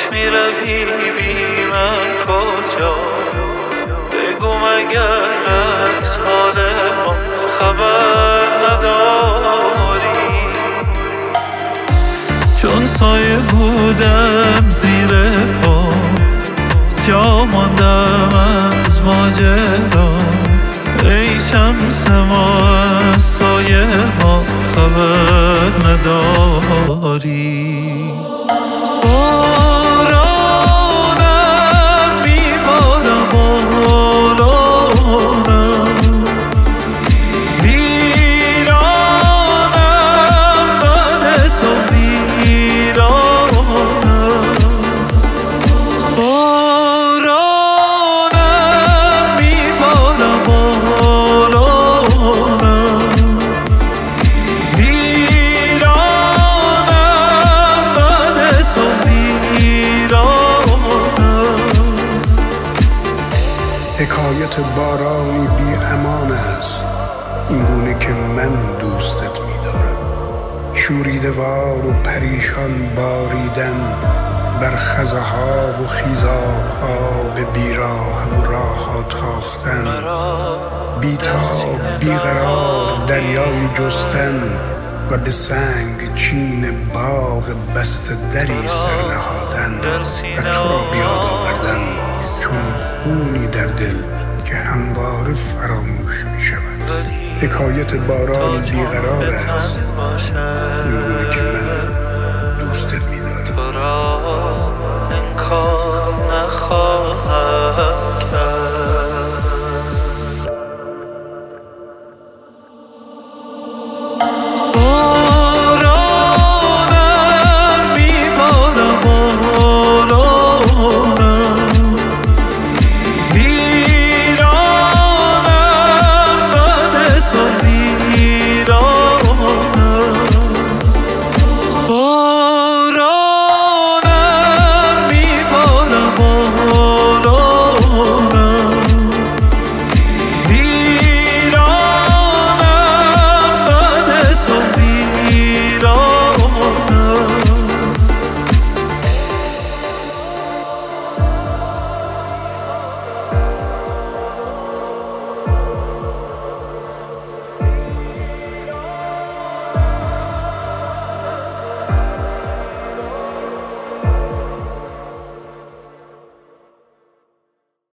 میروی بی من کجا؟ بگو مگر عکس حال ما خبر نداری؟ چون سایه بودم زیر پا، جا ماندم از ماجرا. ای شمس ما از سایه ها خبر نداری؟ حکایت بارانی بی امان است این گونه که من دوستت می‌دارم. شوریده وار و پریشان باریدن بر خزه‌ها و خیزاب‌ها، به بیراه و راه‌ها تاختن، بی‌تاب بیقرار دریای جستن و به سنگ چین باغ بسته دری سر نهادن و تو را بیاد آوردن چون خونی در دل که همواره فراموش می شود. حکایت بارانی بیقرار است این گونه که من دوستت می دارم.